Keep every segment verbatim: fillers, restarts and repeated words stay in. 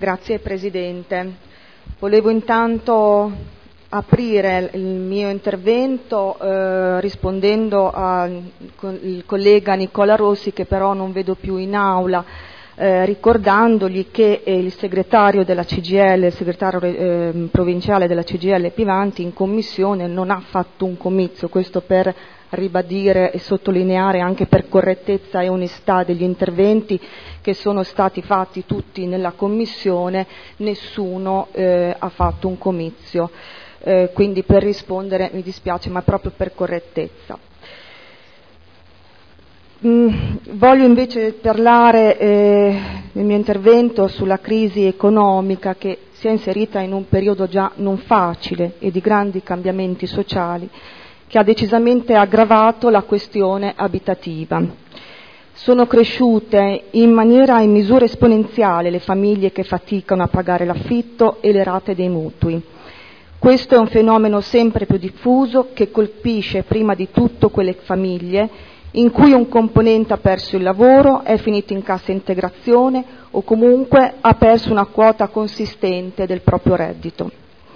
Grazie Presidente. Volevo intanto aprire il mio intervento eh, rispondendo al collega Nicola Rossi, che però non vedo più in aula, eh, ricordandogli che il segretario della C G I L, il segretario eh, provinciale della C G I L Pivanti in commissione non ha fatto un comizio, questo per ribadire e sottolineare anche per correttezza e onestà degli interventi che sono stati fatti tutti nella commissione, nessuno eh, ha fatto un comizio. Eh, quindi per rispondere mi dispiace, ma proprio per correttezza. Mm, voglio invece parlare eh, nel mio intervento sulla crisi economica che si è inserita in un periodo già non facile e di grandi cambiamenti sociali, che ha decisamente aggravato la questione abitativa. Sono cresciute in maniera in misura esponenziale le famiglie che faticano a pagare l'affitto e le rate dei mutui. Questo è un fenomeno sempre più diffuso che colpisce prima di tutto quelle famiglie in cui un componente ha perso il lavoro, è finito in cassa integrazione o comunque ha perso una quota consistente del proprio reddito.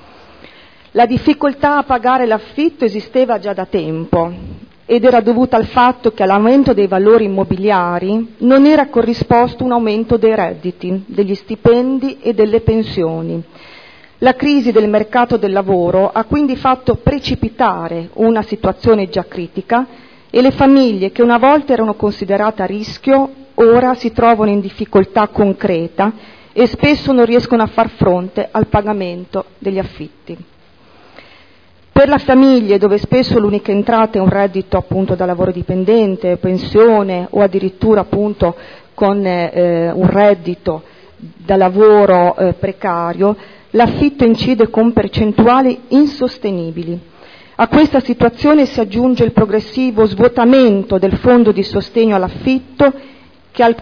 La difficoltà a pagare l'affitto esisteva già da tempo ed era dovuta al fatto che all'aumento dei valori immobiliari non era corrisposto un aumento dei redditi, degli stipendi e delle pensioni. La crisi del mercato del lavoro ha quindi fatto precipitare una situazione già critica e le famiglie che una volta erano considerate a rischio ora si trovano in difficoltà concreta e spesso non riescono a far fronte al pagamento degli affitti. Per le famiglie dove spesso l'unica entrata è un reddito appunto da lavoro dipendente, pensione o addirittura appunto con eh, un reddito da lavoro eh, precario, l'affitto incide con percentuali insostenibili. A questa situazione si aggiunge il progressivo svuotamento del fondo di sostegno all'affitto che al,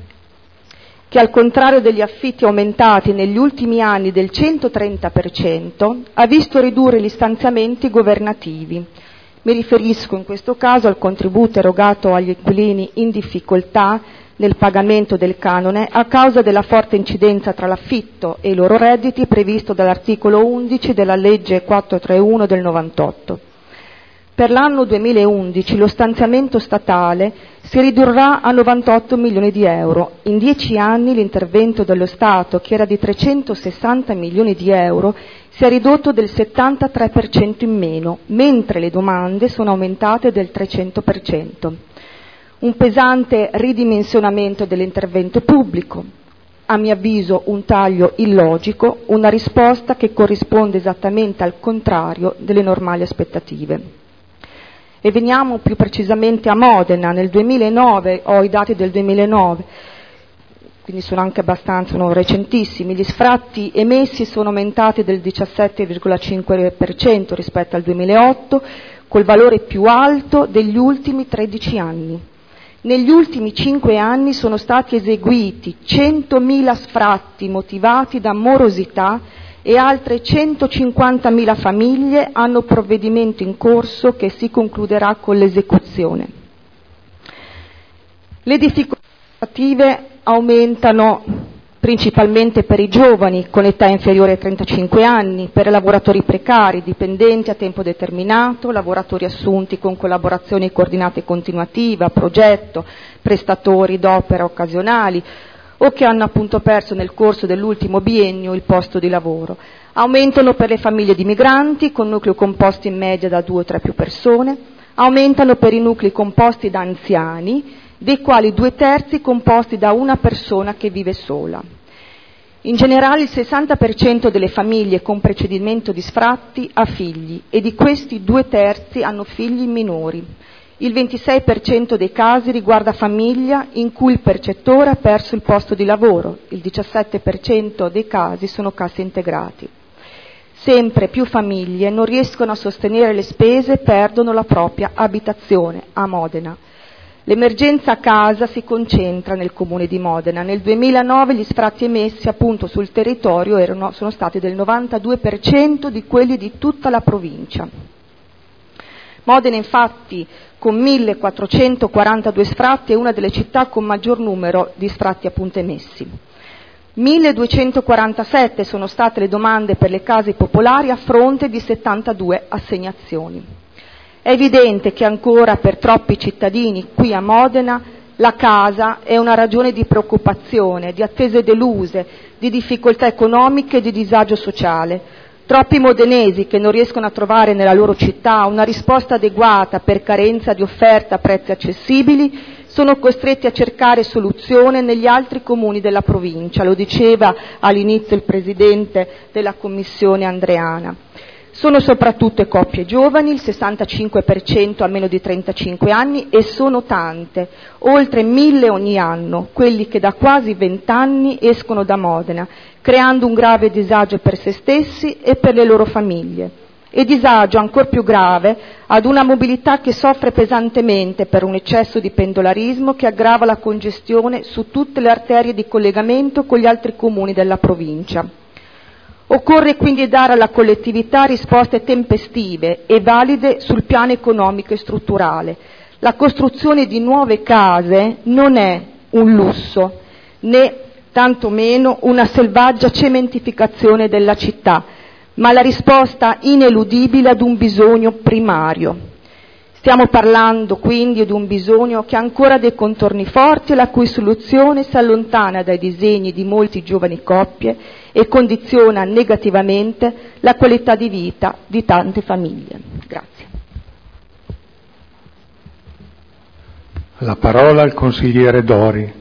che al contrario degli affitti aumentati negli ultimi anni del centotrenta per cento, ha visto ridurre gli stanziamenti governativi. Mi riferisco in questo caso al contributo erogato agli inquilini in difficoltà nel pagamento del canone a causa della forte incidenza tra l'affitto e i loro redditi previsto dall'articolo undici della legge quattrocentotrentuno del novantotto. Per l'anno duemilaundici lo stanziamento statale si ridurrà a novantotto milioni di euro. In dieci anni l'intervento dello Stato, che era di trecentosessanta milioni di euro, si è ridotto del settantatré per cento in meno, mentre le domande sono aumentate del trecento per cento. Un pesante ridimensionamento dell'intervento pubblico, a mio avviso un taglio illogico, una risposta che corrisponde esattamente al contrario delle normali aspettative. E veniamo più precisamente a Modena. Nel duemilanove, ho i dati del duemilanove, quindi sono anche abbastanza, sono recentissimi, gli sfratti emessi sono aumentati del diciassette virgola cinque per cento rispetto al duemilaotto, col valore più alto degli ultimi tredici anni. Negli ultimi cinque anni sono stati eseguiti centomila sfratti motivati da morosità e altre centocinquantamila famiglie hanno provvedimento in corso che si concluderà con l'esecuzione. Le difficoltà aumentano principalmente per i giovani con età inferiore ai trentacinque anni, per i lavoratori precari, dipendenti a tempo determinato, lavoratori assunti con collaborazioni coordinate continuativa, progetto, prestatori d'opera occasionali o che hanno appunto perso nel corso dell'ultimo biennio il posto di lavoro. Aumentano per le famiglie di migranti con nucleo composto in media da due o tre più persone, aumentano per i nuclei composti da anziani, dei quali due terzi composti da una persona che vive sola. In generale il sessanta per cento delle famiglie con procedimento di sfratti ha figli e di questi due terzi hanno figli minori. Il ventisei per cento dei casi riguarda famiglia in cui il percettore ha perso il posto di lavoro, il diciassette per cento dei casi sono cassi integrati. Sempre più famiglie non riescono a sostenere le spese e perdono la propria abitazione a Modena. L'emergenza casa si concentra nel comune di Modena. Nel duemilanove gli sfratti emessi appunto sul territorio erano, sono stati del novantadue per cento di quelli di tutta la provincia. Modena infatti con millequattrocentoquarantadue sfratti è una delle città con maggior numero di sfratti appunto emessi. milleduecentoquarantasette sono state le domande per le case popolari a fronte di settantadue assegnazioni. È evidente che ancora per troppi cittadini qui a Modena la casa è una ragione di preoccupazione, di attese deluse, di difficoltà economiche e di disagio sociale. Troppi modenesi che non riescono a trovare nella loro città una risposta adeguata per carenza di offerta a prezzi accessibili sono costretti a cercare soluzione negli altri comuni della provincia, lo diceva all'inizio il Presidente della Commissione Andreana. Sono soprattutto coppie giovani, il sessantacinque per cento ha meno di trentacinque anni e sono tante, oltre mille ogni anno, quelli che da quasi vent'anni escono da Modena, creando un grave disagio per se stessi e per le loro famiglie. E disagio ancor più grave ad una mobilità che soffre pesantemente per un eccesso di pendolarismo che aggrava la congestione su tutte le arterie di collegamento con gli altri comuni della provincia. Occorre quindi dare alla collettività risposte tempestive e valide sul piano economico e strutturale. La costruzione di nuove case non è un lusso, né tantomeno una selvaggia cementificazione della città, ma la risposta ineludibile ad un bisogno primario. Stiamo parlando quindi di un bisogno che ha ancora dei contorni forti e la cui soluzione si allontana dai disegni di molti giovani coppie e condiziona negativamente la qualità di vita di tante famiglie. Grazie. La parola al consigliere Dori.